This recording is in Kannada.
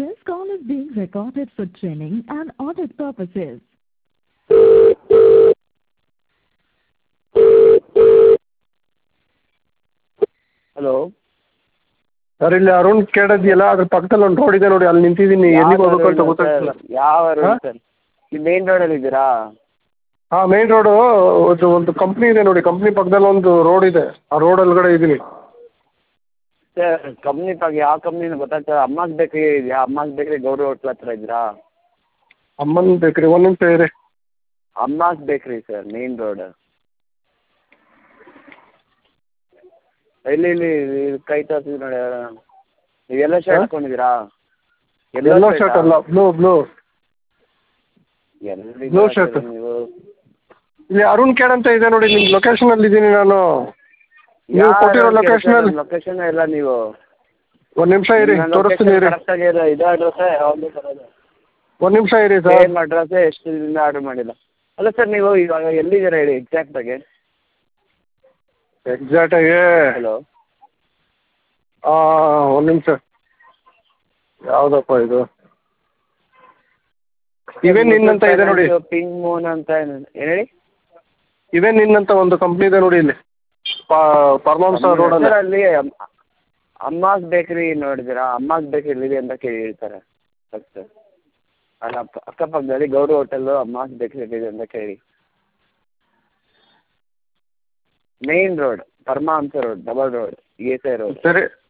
This call is being recorded for training and audit purposes. Hello sir, ಇಲ್ಲಿ ಅರುಣ್ ಕೇಡ್ ಇದೆಯಲ್ಲ, ಅದ್ರ ಪಕ್ಕದಲ್ಲಿ ಒಂದು ರೋಡ್ ಇದೆ ನೋಡಿ, ಅಲ್ಲಿ ನಿಂತಿದ್ದೀನಿ. ಎಲ್ಲಿಗೆ ಹೋಗ್ಬೇಕು ಅಂತ ಗೊತ್ತಾಗ್ತಿಲ್ಲ. ಯಾವ ರೋಡ್ ಸರ್? ಈ ಮೇನ್ ರೋಡಲ್ಲಿ ಇದ್ದೀರಾ? ಹಾಂ, ಮೇನ್ ರೋಡು. ಒಂದು ಕಂಪ್ನಿ ಇದೆ ನೋಡಿ, ಕಂಪ್ನಿ ಪಕ್ಕದಲ್ಲಿ ಒಂದು ರೋಡ್ ಇದೆ, ಆ ರೋಡ್ ಒಳಗಡೆ ಇದ್ದೀನಿ. ಸರ್, ಕಂಪ್ನಿ ಪಕ್ಕ ಯಾವ ಕಂಪ್ನಿನೂ ಗೊತ್ತಾಗ್ತದೆ. ಅಮ್ಮಾಸ್ ಬೇಕ್ರಿ ಇದೆಯಾ? ಅಮ್ಮಾಸ್ ಬೇಕ್ರಿ ಗೌಡ್ರ ಹೋಟ್ಲ್ ಹತ್ರ ಇದ್ದೀರಾ? ಅಮ್ಮನ್ ಬೇಕ್ರಿ, ಒಂದು ನಿಮಿಷ ಇರಿ. ಅಮ್ಮಾಸ್ ಬೇಕ್ರಿ ಸರ್, ಮೇನ್ ರೋಡ್. ಇಲ್ಲಿ ಕೈ ತೋರಿಸಿದ್ರು ನೋಡಿ. ನೀವು ಎಲ್ಲೋ ಶರ್ಟ್ ಹಾಕೊಂಡಿದ್ದೀರಾ? ಎಲ್ಲೋ ಶರ್ಟ್ ಅಲ್ಲ, ಬ್ಲೂ ಶರ್ಟ್. ನೀವು ಇಲ್ಲಿ ಅರುಣ್ ಕೇಡ್ ಅಂತ ಇದೆ ನೋಡಿ, ನಿಮ್ಮ ಲೊಕೇಶನ್ ಅಲ್ಲಿ ಇದ್ದೀನಿ ನಾನು. ನೀವು ಕೊಟ್ಟಿರೋ ಲೊಕೇಶನ್ ಎಲ್ಲ ನೀವು ಒಂದು ನಿಮಿಷ ಇರಿ, ತೋರಿಸ್ತೀನಿ ಇರಿ. ಕರೆಕ್ಟಾಗಿ ಇದು ಅಡ್ರೆಸ್ಸೇ ಯಾವುದು ಬರೋದು? ಒಂದು ನಿಮಿಷ ಇರಿ ಸರ್. ಸೇಮ್ ಅಡ್ರೆಸ್ಸೇ ಎಷ್ಟು ದಿನದಿಂದ ಆರ್ಡರ್ ಮಾಡಿಲ್ಲ. ಅಲ್ಲ ಸರ್, ನೀವು ಇವಾಗ ಎಲ್ಲಿದ್ದೀರಾ ಹೇಳಿ ಎಕ್ಸಾಕ್ಟಾಗಿ? ಎಕ್ಸಾಕ್ಟಾಗಿ ಹಲೋ, ಒಂದು ನಿಮಿಷ. ಯಾವುದಪ್ಪ ಇದು? ಇವೆನ್ ಇನ್ ಅಂತ ಇದೆ ನೋಡಿ. ಪಿಂಕ್ ಮೂನ್ ಅಂತ ಏನು ಹೇಳಿ? ಇವೆನ್ ಇನ್ ಅಂತ ಒಂದು ಕಂಪ್ನಿ ಇದೆ ನೋಡಿ, ಇಲ್ಲಿ ಪರ್ಮಾಂಸ ರೋಡಲ್ಲಿ. ಅಲ್ಲಿ ಅಮ್ಮಾಸ್ ಬೇಕ್ರಿ ನೋಡಿದ್ದೀರಾ? ಅಮ್ಮಾಸ್ ಬೇಕ್ರಿ ಎಲ್ಲಿದೆ ಅಂತ ಕೇಳಿ ಹೇಳ್ತಾರೆ ಫಸ್ಟ್. ಅಲ್ಲಿ ಅಕ್ಕಪಕ್ಕದಲ್ಲಿ ಗೌಡ್ರ ಹೋಟೆಲ್ಲು, ಅಮ್ಮಾಸ್ ಬೇಕ್ರಿ ಎಲ್ಲಿದೆ ಅಂತ ಕೇಳಿ. Main road, Paramahamsa road, double road, ESI road. ಸರಿ